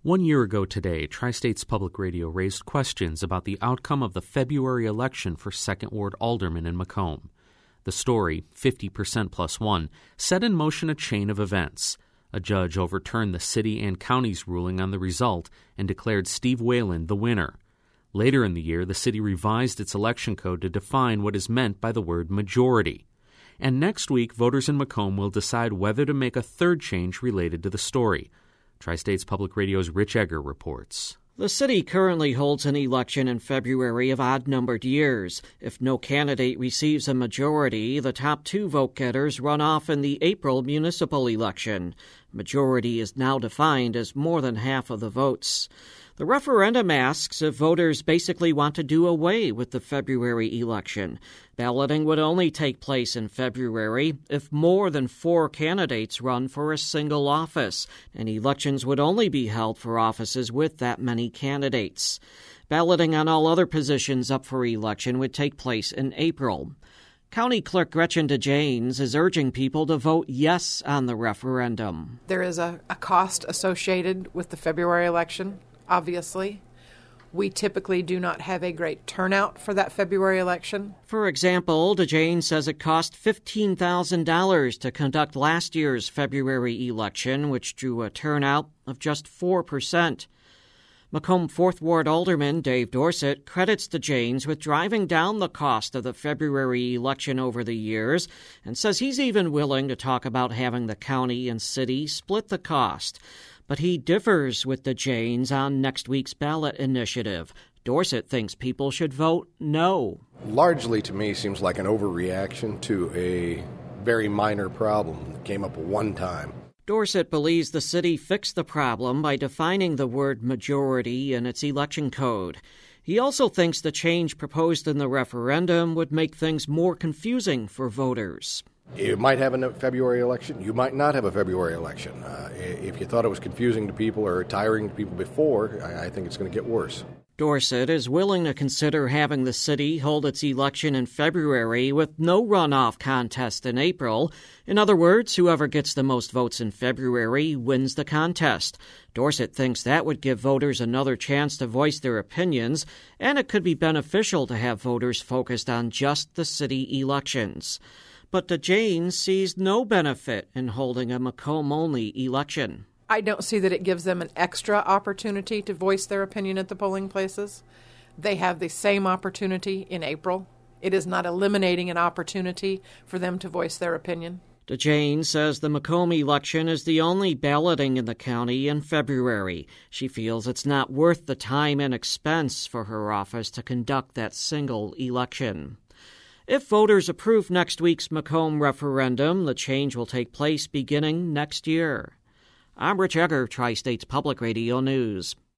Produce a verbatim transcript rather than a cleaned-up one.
One year ago today, Tri-State's Public Radio raised questions about the outcome of the February election for Second Ward Alderman in Macomb. The story, fifty percent plus one, set in motion a chain of events. A judge overturned the city and county's ruling on the result and declared Steve Whalen the winner. Later in the year, the city revised its election code to define what is meant by the word majority. And next week, voters in Macomb will decide whether to make a third change related to the story. Tri-State's Public Radio's Rich Egger reports. The city currently holds an election in February of odd-numbered years. If no candidate receives a majority, the top two vote-getters run off in the April municipal election. Majority is now defined as more than half of the votes. The referendum asks if voters basically want to do away with the February election. Balloting would only take place in February if more than four candidates run for a single office, and elections would only be held for offices with that many candidates. Balloting on all other positions up for election would take place in April. County Clerk Gretchen DeJanes is urging people to vote yes on the referendum. There is a, a cost associated with the February election. Obviously, we typically do not have a great turnout for that February election. For example, DeJane says it cost fifteen thousand dollars to conduct last year's February election, which drew a turnout of just four percent. Macomb Fourth Ward Alderman Dave Dorsett credits DeJanes with driving down the cost of the February election over the years and says he's even willing to talk about having the county and city split the cost. But he differs with DeJanes on next week's ballot initiative. Dorsett thinks people should vote no. Largely, to me, seems like an overreaction to a very minor problem that came up one time. Dorsett believes the city fixed the problem by defining the word majority in its election code. He also thinks the change proposed in the referendum would make things more confusing for voters. You might have a February election. You might not have a February election. Uh, if you thought it was confusing to people or tiring to people before, I, I think it's going to get worse. Dorsett is willing to consider having the city hold its election in February with no runoff contest in April. In other words, whoever gets the most votes in February wins the contest. Dorsett thinks that would give voters another chance to voice their opinions, and it could be beneficial to have voters focused on just the city elections. But DeJanes sees no benefit in holding a Macomb-only election. I don't see that it gives them an extra opportunity to voice their opinion at the polling places. They have the same opportunity in April. It is not eliminating an opportunity for them to voice their opinion. DeJanes says the Macomb election is the only balloting in the county in February. She feels it's not worth the time and expense for her office to conduct that single election. If voters approve next week's Macomb referendum, the change will take place beginning next year. I'm Rich Egger, Tri-State's Public Radio News.